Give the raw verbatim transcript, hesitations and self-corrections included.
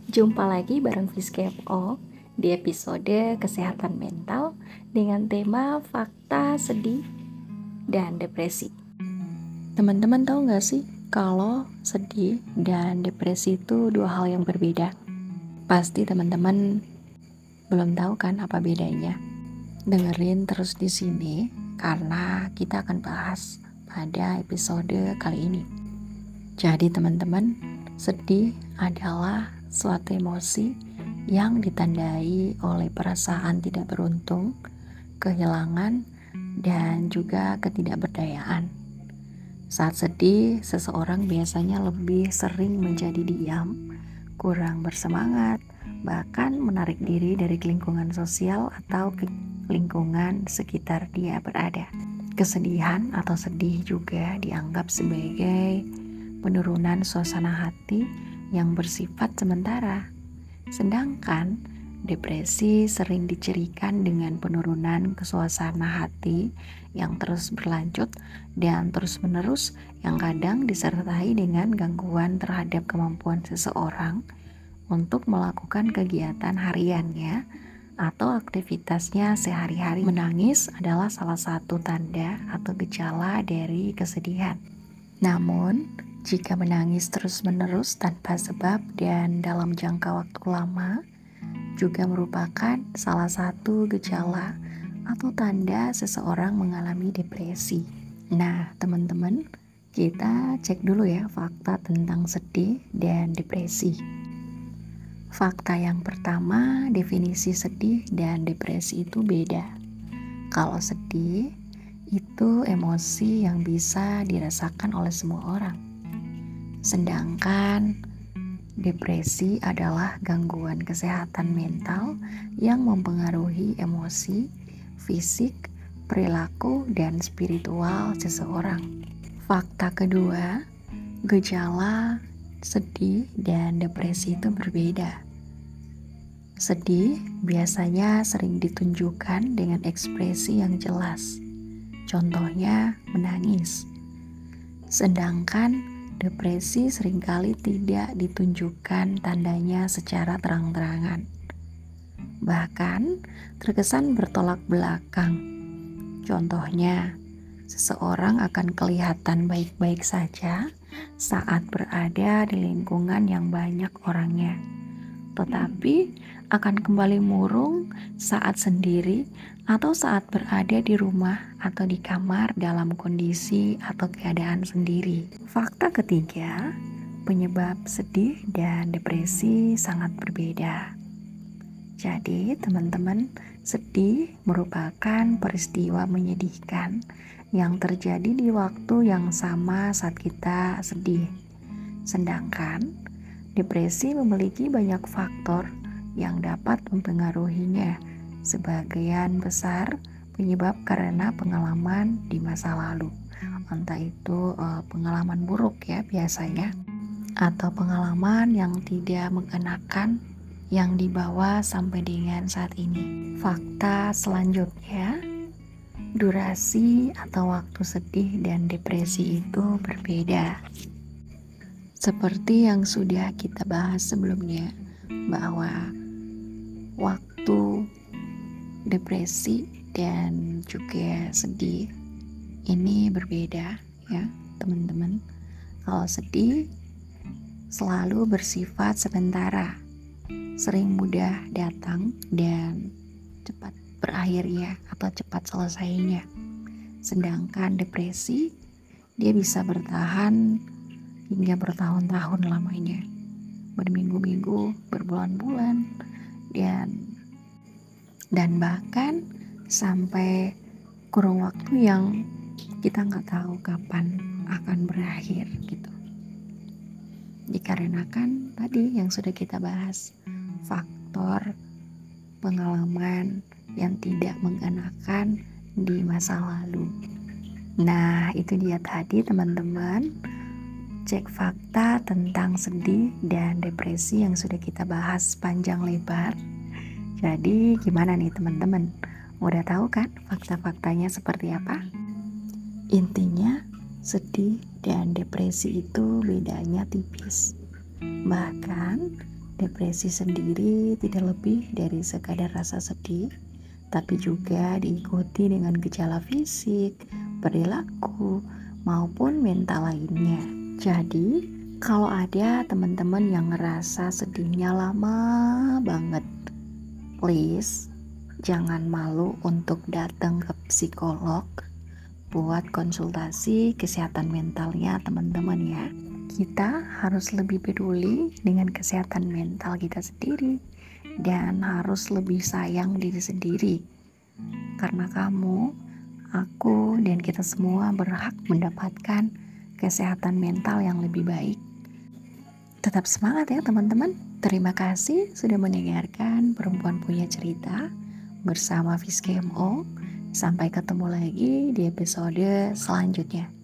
Jumpa lagi bareng Fiskefo di episode kesehatan mental dengan tema fakta sedih dan depresi. Teman-teman tahu nggak sih kalau sedih dan depresi itu dua hal yang berbeda? Pasti teman-teman belum tahu kan apa bedanya? Dengerin terus di sini karena kita akan bahas pada episode kali ini. Jadi teman-teman, sedih adalah suatu emosi yang ditandai oleh perasaan tidak beruntung, kehilangan, dan juga ketidakberdayaan. Saat sedih, seseorang biasanya lebih sering menjadi diam, kurang bersemangat, bahkan menarik diri dari lingkungan sosial atau ke lingkungan sekitar dia berada. Kesedihan atau sedih juga dianggap sebagai penurunan suasana hati yang bersifat sementara. Sedangkan depresi sering dicirikan dengan penurunan suasana hati yang terus berlanjut dan terus-menerus yang kadang disertai dengan gangguan terhadap kemampuan seseorang untuk melakukan kegiatan hariannya atau aktivitasnya sehari-hari. Menangis adalah salah satu tanda atau gejala dari kesedihan. Namun, jika menangis terus-menerus tanpa sebab dan dalam jangka waktu lama, juga merupakan salah satu gejala atau tanda seseorang mengalami depresi. Nah, teman-teman, kita cek dulu ya fakta tentang sedih dan depresi. Fakta yang pertama, definisi sedih dan depresi itu beda. Kalau sedih, itu emosi yang bisa dirasakan oleh semua orang. Sedangkan depresi adalah gangguan kesehatan mental yang mempengaruhi emosi, fisik, perilaku, dan spiritual seseorang. Fakta kedua, gejala sedih dan depresi itu berbeda. Sedih biasanya sering ditunjukkan dengan ekspresi yang jelas. Contohnya menangis. Sedangkan depresi seringkali tidak ditunjukkan tandanya secara terang-terangan. Bahkan terkesan bertolak belakang. Contohnya, seseorang akan kelihatan baik-baik saja saat berada di lingkungan yang banyak orangnya, tetapi akan kembali murung saat sendiri atau saat berada di rumah atau di kamar dalam kondisi atau keadaan sendiri. Fakta ketiga, penyebab sedih dan depresi sangat berbeda. Jadi, teman-teman, sedih merupakan peristiwa menyedihkan yang terjadi di waktu yang sama saat kita sedih. Sedangkan depresi memiliki banyak faktor yang dapat mempengaruhinya. Sebagian besar penyebab karena pengalaman di masa lalu, entah itu uh, pengalaman buruk ya biasanya, atau pengalaman yang tidak mengenakan yang dibawa sampai dengan saat ini. Fakta selanjutnya, durasi atau waktu sedih dan depresi itu berbeda. Seperti yang sudah kita bahas sebelumnya, bahwa waktu depresi dan juga sedih ini berbeda ya teman-teman. Kalau sedih selalu bersifat sementara, sering mudah datang dan cepat berakhir ya, atau cepat selesainya. Sedangkan depresi dia bisa bertahan hingga bertahun-tahun lamanya, berminggu-minggu, berbulan-bulan, dan dan bahkan sampai kurun waktu yang kita nggak tahu kapan akan berakhir gitu. Dikarenakan tadi yang sudah kita bahas, faktor pengalaman yang tidak mengenakan di masa lalu. Nah, itu dia tadi teman-teman, cek fakta tentang sedih dan depresi yang sudah kita bahas panjang lebar. Jadi gimana nih teman-teman? Udah tahu kan fakta-faktanya seperti apa? Intinya, sedih dan depresi itu bedanya tipis. Bahkan Depresi sendiri tidak lebih dari sekadar rasa sedih, tapi juga diikuti dengan gejala fisik, perilaku, maupun mental lainnya. Jadi, kalau ada teman-teman yang ngerasa sedihnya lama banget, please jangan malu untuk datang ke psikolog buat konsultasi kesehatan mentalnya teman-teman ya. Kita harus lebih peduli dengan kesehatan mental kita sendiri dan harus lebih sayang diri sendiri. Karena kamu, aku, dan kita semua berhak mendapatkan kesehatan mental yang lebih baik. Tetap semangat ya teman-teman. Terima kasih sudah mendengarkan Perempuan Punya Cerita bersama Fiskemo. Sampai ketemu lagi di episode selanjutnya.